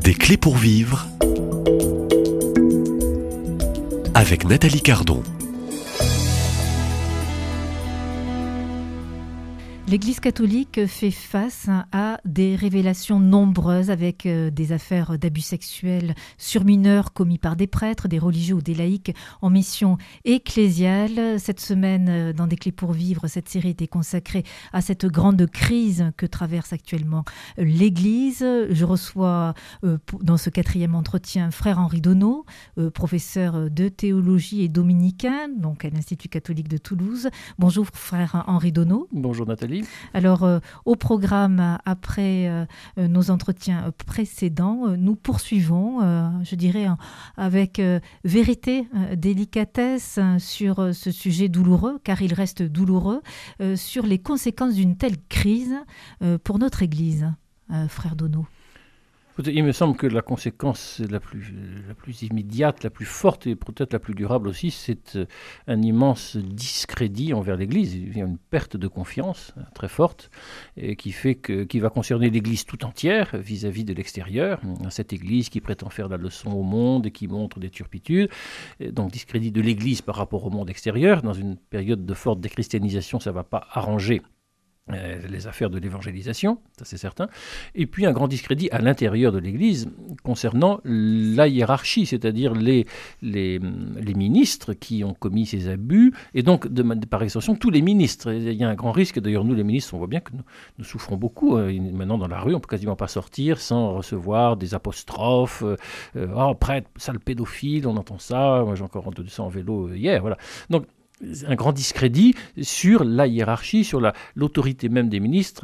Des clés pour vivre avec Nathalie Cardon. L'Église catholique fait face à des révélations nombreuses avec des affaires d'abus sexuels sur mineurs commis par des prêtres, des religieux ou des laïcs en mission ecclésiale. Cette semaine, dans Des clés pour vivre, cette série était consacrée à cette grande crise que traverse actuellement l'Église. Je reçois dans ce 4e entretien Frère Henri Donneau, professeur de théologie et dominicain, donc à l'Institut catholique de Toulouse. Bonjour Frère Henri Donneau. Bonjour Nathalie. Alors, au programme, après nos entretiens précédents, nous poursuivons, je dirais, avec vérité, délicatesse sur ce sujet douloureux, car il reste douloureux, sur les conséquences d'une telle crise pour notre Église, frère Donneau. Il me semble que la conséquence la plus immédiate, la plus forte et peut-être la plus durable aussi, c'est un immense discrédit envers l'Église. Il y a une perte de confiance très forte et qui va concerner l'Église tout entière vis-à-vis de l'extérieur. Cette Église qui prétend faire la leçon au monde et qui montre des turpitudes. Et donc discrédit de l'Église par rapport au monde extérieur. Dans une période de forte déchristianisation, ça ne va pas arranger les affaires de l'évangélisation, ça c'est certain, et puis un grand discrédit à l'intérieur de l'Église concernant la hiérarchie, c'est-à-dire les ministres qui ont commis ces abus, et donc par extension tous les ministres. Il y a un grand risque, d'ailleurs nous les ministres, on voit bien que nous souffrons beaucoup, maintenant dans la rue on ne peut quasiment pas sortir sans recevoir des apostrophes, oh prêtre, sale pédophile, on entend ça, moi j'ai encore entendu ça en vélo hier, voilà. Donc un grand discrédit sur la hiérarchie, sur l'autorité même des ministres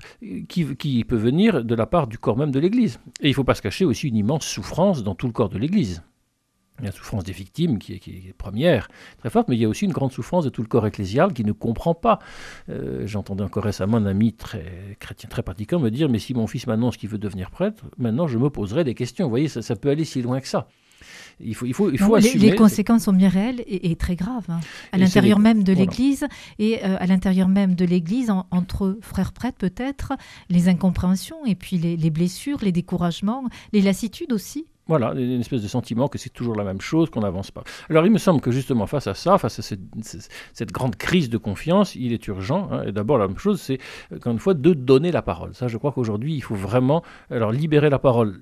qui peut venir de la part du corps même de l'Église. Et il ne faut pas se cacher aussi une immense souffrance dans tout le corps de l'Église. Il y a la souffrance des victimes qui est première, très forte, mais il y a aussi une grande souffrance de tout le corps ecclésial qui ne comprend pas. J'entendais encore récemment un ami très chrétien, très pratiquant me dire « Mais si mon fils m'annonce qu'il veut devenir prêtre, maintenant je me poserai des questions. » Vous voyez, ça peut aller si loin que ça. Il faut assumer. Les conséquences sont bien réelles et très graves, hein, à l'intérieur même de l'Église, et à l'intérieur même de l'Église, entre frères prêtres peut-être, les incompréhensions et puis les blessures, les découragements, les lassitudes aussi. Voilà, une espèce de sentiment que c'est toujours la même chose, qu'on n'avance pas. Alors il me semble que justement face à ça, face à cette grande crise de confiance, il est urgent, et d'abord la même chose, c'est encore une fois de donner la parole. Ça, je crois qu'aujourd'hui, il faut vraiment libérer la parole.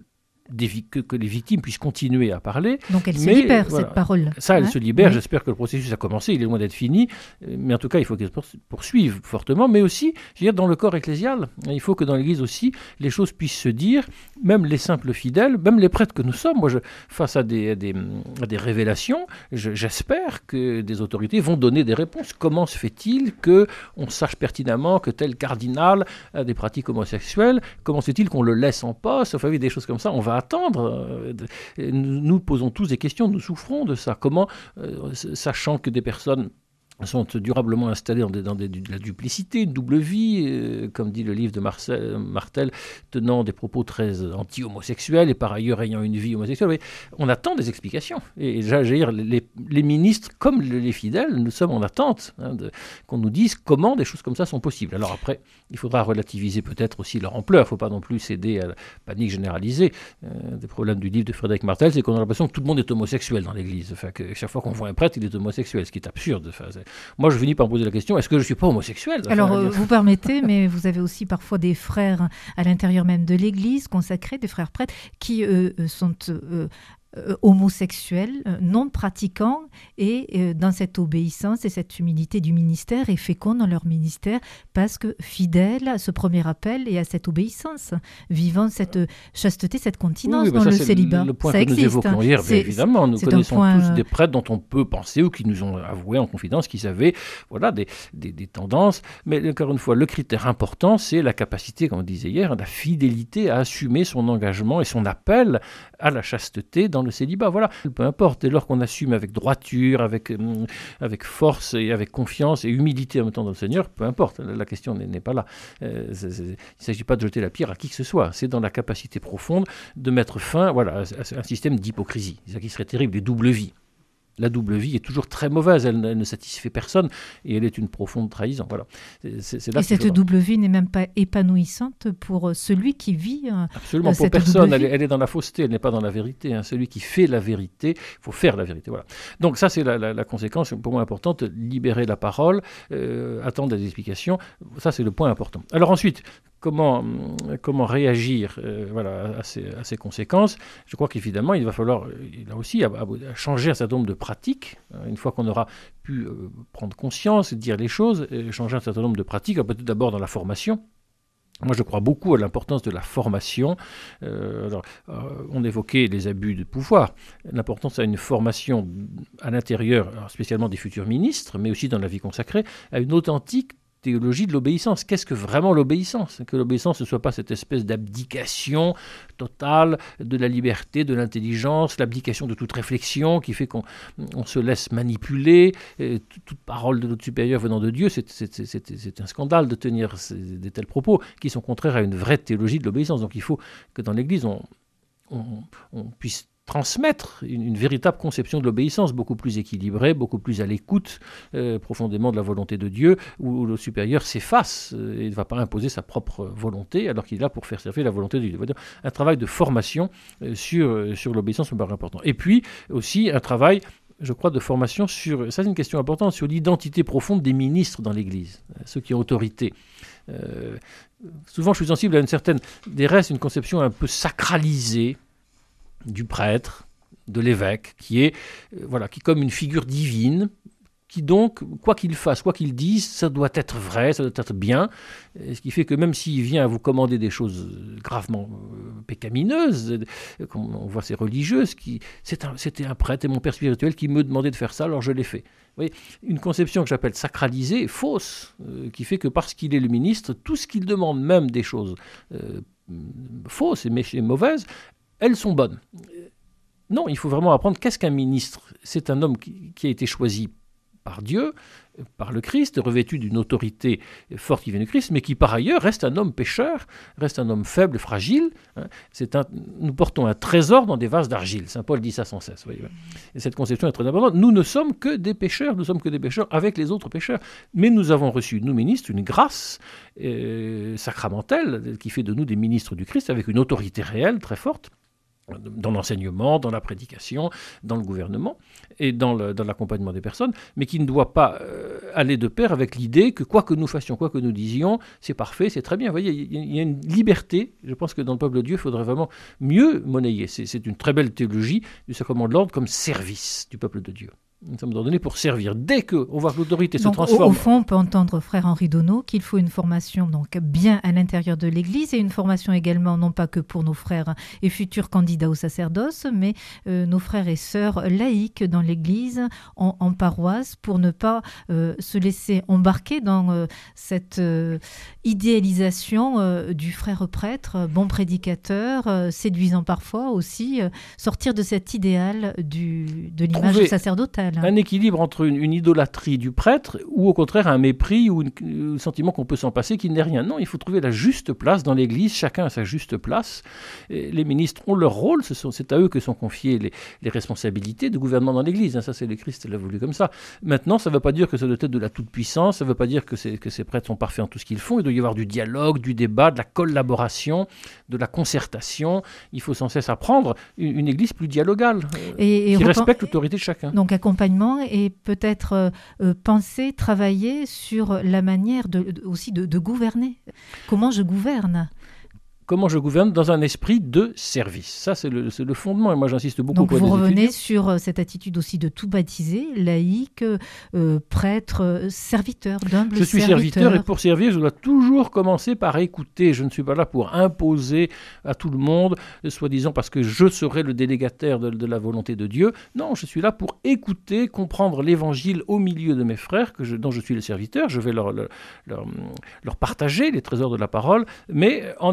Que les victimes puissent continuer à parler. Donc elle se libère, voilà, cette parole. Ça, elle se libère. Oui. J'espère que le processus a commencé. Il est loin d'être fini. Mais en tout cas, il faut qu'elle se poursuive fortement. Mais aussi, je veux dire, dans le corps ecclésial, il faut que dans l'Église aussi, les choses puissent se dire. Même les simples fidèles, même les prêtres que nous sommes, moi, face à des révélations, j'espère que des autorités vont donner des réponses. Comment se fait-il qu'on sache pertinemment que tel cardinal a des pratiques homosexuelles? Comment se fait-il qu'on le laisse en poste? Enfin, des choses comme ça, on va attendre. Nous posons tous des questions, nous souffrons de ça. Comment, sachant que des personnes sont durablement installés dans de la duplicité, une double vie, comme dit le livre de Martel, tenant des propos très anti-homosexuels et par ailleurs ayant une vie homosexuelle. Mais on attend des explications. Et j'allais dire, les ministres, comme les fidèles, nous sommes en attente qu'on nous dise comment des choses comme ça sont possibles. Alors après, il faudra relativiser peut-être aussi leur ampleur. Il ne faut pas non plus céder à la panique généralisée. Des problèmes du livre de Frédéric Martel, c'est qu'on a l'impression que tout le monde est homosexuel dans l'Église. Enfin, que chaque fois qu'on voit un prêtre, il est homosexuel, ce qui est absurde. Enfin, moi, je finis par me poser la question, est-ce que je ne suis pas homosexuel? Alors, vous permettez, mais vous avez aussi parfois des frères à l'intérieur même de l'Église, consacrés, des frères prêtres, qui sont homosexuels, non pratiquants, et dans cette obéissance et cette humilité du ministère, et féconds dans leur ministère, parce que fidèles à ce premier appel et à cette obéissance, vivant cette chasteté, cette continence dans le célibat. Le point ça que existe, nous évoquons hier, évidemment, nous connaissons tous des prêtres dont on peut penser ou qui nous ont avoué en confidence qu'ils avaient des tendances, mais encore une fois, le critère important, c'est la capacité, comme on disait hier, la fidélité à assumer son engagement et son appel à la chasteté dans le célibat. Voilà, peu importe, dès lors qu'on assume avec droiture, avec force et avec confiance et humilité en même temps dans le Seigneur, peu importe, la question n'est pas là. Il ne s'agit pas de jeter la pierre à qui que ce soit, c'est dans la capacité profonde de mettre fin à un système d'hypocrisie. C'est ça qui serait terrible, des doubles vies. La double vie est toujours très mauvaise, elle ne satisfait personne et elle est une profonde trahison. Voilà. C'est là et cette double vie n'est même pas épanouissante pour celui qui vit absolument, pour personne, elle est dans la fausseté, elle n'est pas dans la vérité. Celui qui fait la vérité, il faut faire la vérité. Voilà. Donc ça, c'est la conséquence pour moi importante, libérer la parole, attendre des explications, ça c'est le point important. Alors ensuite, comment réagir à ces conséquences? Je crois qu'évidemment, il va falloir, là aussi, changer un certain nombre de pratiques. Une fois qu'on aura pu prendre conscience, dire les choses, changer un certain nombre de pratiques, peut-être d'abord dans la formation. Moi, je crois beaucoup à l'importance de la formation. On évoquait les abus de pouvoir. L'importance à une formation à l'intérieur, spécialement des futurs ministres, mais aussi dans la vie consacrée, à une authentique théologie de l'obéissance. Qu'est-ce que vraiment l'obéissance? Que l'obéissance ne soit pas cette espèce d'abdication totale de la liberté, de l'intelligence, l'abdication de toute réflexion qui fait qu'on se laisse manipuler. Toute parole de notre supérieur venant de Dieu, c'est un scandale de tenir de tels propos qui sont contraires à une vraie théologie de l'obéissance. Donc il faut que dans l'Église, on puisse transmettre une véritable conception de l'obéissance, beaucoup plus équilibrée, beaucoup plus à l'écoute profondément de la volonté de Dieu, où le supérieur s'efface et ne va pas imposer sa propre volonté, alors qu'il est là pour faire servir la volonté de Dieu. Un travail de formation sur l'obéissance me paraît important. Et puis aussi un travail, je crois, de formation sur, ça c'est une question importante, sur l'identité profonde des ministres dans l'Église, ceux qui ont autorité. Souvent je suis sensible à une conception un peu sacralisée du prêtre, de l'évêque, qui est comme une figure divine, qui donc, quoi qu'il fasse, quoi qu'il dise, ça doit être vrai, ça doit être bien, ce qui fait que même s'il vient à vous commander des choses gravement pécamineuses, comme on voit ces religieuses, c'était un prêtre et mon père spirituel qui me demandait de faire ça, alors je l'ai fait. Vous voyez, une conception que j'appelle sacralisée, fausse, qui fait que parce qu'il est le ministre, tout ce qu'il demande, même des choses fausses et mauvaises, elles sont bonnes. Non, il faut vraiment apprendre qu'est-ce qu'un ministre. C'est un homme qui a été choisi par Dieu, par le Christ, revêtu d'une autorité forte qui vient du Christ, mais qui par ailleurs reste un homme pécheur, reste un homme faible, fragile. Nous portons un trésor dans des vases d'argile. Saint Paul dit ça sans cesse. Voyez. Et cette conception est très importante. Nous ne sommes que des pécheurs, avec les autres pécheurs. Mais nous avons reçu, nous ministres, une grâce sacramentelle qui fait de nous des ministres du Christ, avec une autorité réelle très forte, dans l'enseignement, dans la prédication, dans le gouvernement et dans l'accompagnement des personnes, mais qui ne doit pas aller de pair avec l'idée que quoi que nous fassions, quoi que nous disions, c'est parfait, c'est très bien. Vous voyez, il y a une liberté. Je pense que dans le peuple de Dieu, il faudrait vraiment mieux monnayer. C'est une très belle théologie du sacrement de l'ordre comme service du peuple de Dieu. Nous sommes donnés pour servir. Dès qu'on voit que l'autorité se transforme... Au fond, on peut entendre frère Henri Donneau qu'il faut une formation donc bien à l'intérieur de l'Église et une formation également, non pas que pour nos frères et futurs candidats au sacerdoce, mais nos frères et sœurs laïcs dans l'Église, en paroisse, pour ne pas se laisser embarquer dans cette idéalisation du frère prêtre, bon prédicateur, séduisant parfois aussi, sortir de cet idéal de l'image sacerdotale. Un équilibre entre une idolâtrie du prêtre ou au contraire un mépris ou un sentiment qu'on peut s'en passer qui n'est rien. Non, il faut trouver la juste place dans l'Église, chacun a sa juste place. Et les ministres ont leur rôle, c'est à eux que sont confiées les responsabilités de gouvernement dans l'Église. Ça, c'est le Christ l'a voulu comme ça. Maintenant, ça ne veut pas dire que ça doit être de la toute-puissance, ça ne veut pas dire que ces prêtres sont parfaits en tout ce qu'ils font. Il doit y avoir du dialogue, du débat, de la collaboration, de la concertation. Il faut sans cesse apprendre une Église plus dialogale, qui respecte l'autorité de chacun. Donc accompagnement et peut-être penser, travailler sur la manière aussi de gouverner. Comment je gouverne ? Comment je gouverne dans un esprit de service. Ça, c'est le fondement. Et moi, j'insiste beaucoup. Donc, vous revenez sur cette attitude aussi de tout baptiser, laïque, prêtre, serviteur, d'humble serviteur. Je suis serviteur et pour servir, je dois toujours commencer par écouter. Je ne suis pas là pour imposer à tout le monde, soi-disant parce que je serai le délégataire de la volonté de Dieu. Non, je suis là pour écouter, comprendre l'Évangile au milieu de mes frères, dont je suis le serviteur. Je vais leur partager les trésors de la parole, mais on dit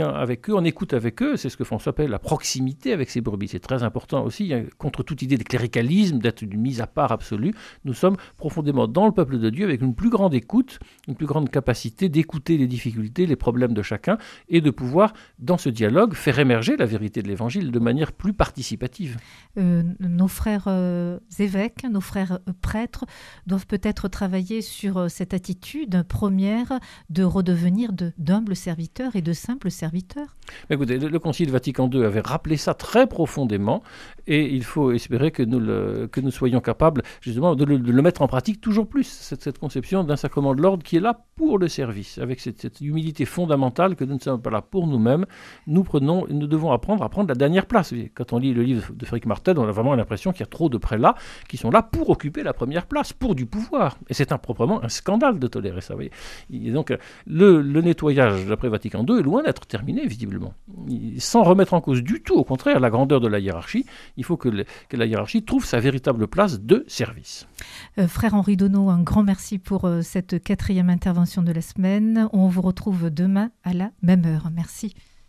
vient avec eux, on écoute avec eux, c'est ce que François appelle la proximité avec ses brebis. C'est très important aussi, contre toute idée de cléricalisme, d'être une mise à part absolue. Nous sommes profondément dans le peuple de Dieu avec une plus grande écoute, une plus grande capacité d'écouter les difficultés, les problèmes de chacun et de pouvoir, dans ce dialogue, faire émerger la vérité de l'Évangile de manière plus participative. Nos frères évêques, nos frères prêtres doivent peut-être travailler sur cette attitude première de redevenir d'humbles serviteurs et de simples serviteurs. Écoutez, le Concile Vatican II avait rappelé ça très profondément et il faut espérer que nous soyons capables justement de le mettre en pratique toujours plus, cette conception d'un sacrement de l'ordre qui est là pour le service, avec cette humilité fondamentale que nous ne sommes pas là pour nous-mêmes. Nous devons apprendre à prendre la dernière place. Quand on lit le livre de Frédéric Martel, on a vraiment l'impression qu'il y a trop de prélats qui sont là pour occuper la première place, pour du pouvoir. Et c'est proprement un scandale de tolérer ça. Et donc, le nettoyage d'après Vatican II est loin d'être terminé, visiblement. Sans remettre en cause du tout, au contraire, la grandeur de la hiérarchie, il faut que la hiérarchie trouve sa véritable place de service. Frère Henri Donneau, un grand merci pour cette 4e intervention de la semaine. On vous retrouve demain à la même heure. Merci.